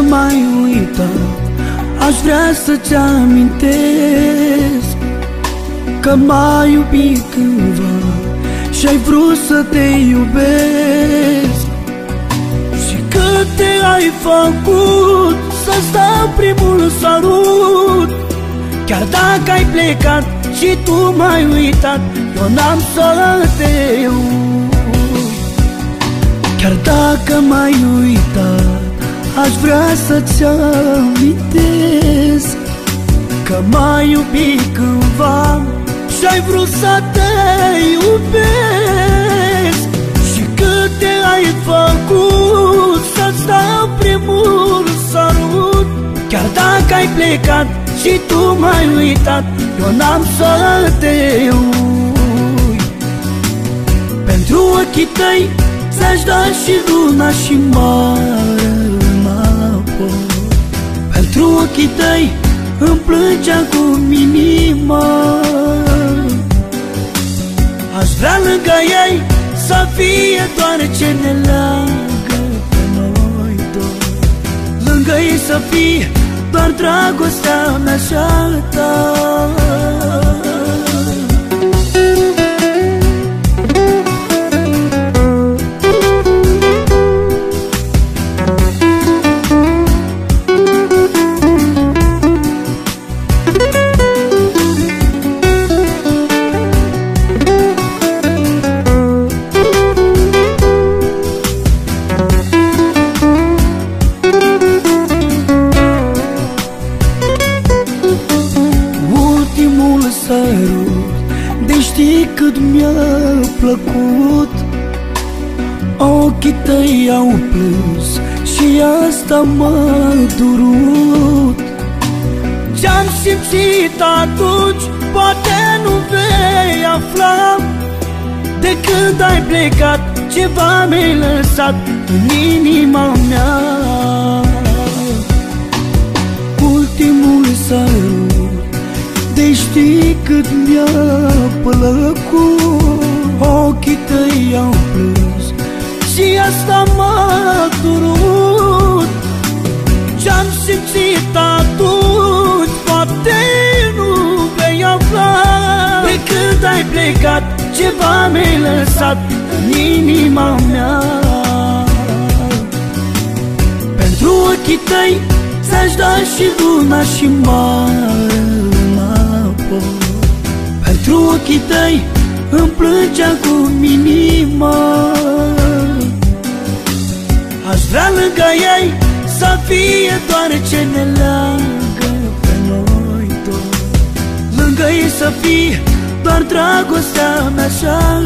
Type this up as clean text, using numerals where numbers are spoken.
m-ai uitat, aș vrea să-ți amintesc că m-ai iubit cândva și-ai vrut să te iubesc. Și câte ai făcut să-ți dau primul sărut. Chiar dacă ai plecat și tu m-ai uitat, eu n-am să te uit. Chiar dacă m-ai uitat, aș vrea să-ți amintesc că m-ai iubit cândva și-ai vrut să te iubesc. Și câte ai făcut să-ți dau primul sărut. Chiar dacă ai plecat și tu m-ai uitat, eu n-am să te uit. Pentru ochii tăi ți-aș da și luna și mare înapoi. Pentru ochii tăi îmi plânge acum inima. Aș vrea lângă ei să fie doar ce ne leagă pe noi doi. Lângă ei să fie doar dragostea mea și a ta. De știi cât mi-a plăcut, ochii tăi au plâns și asta m-a durut. Ce-am simțit atunci poate nu vei afla. De când ai plecat ceva mi-ai lăsat în inima mea. Ultimul sărut, de știi cât mi-a plăcut, ochii tăi au plâns și asta m-a durut. Ce-am simțit atunci poate nu vei afla. De când ai plecat ceva mi-ai lăsat în inima mea. Pentru ochii tăi ți-aș da și luna și mare înapoi. Pentru ochii tăi îmi plânge acum inima. Aș vrea lângă ei să fie doar ce ne leagă pe noi doi. Lângă ei să fie doar dragostea mea și a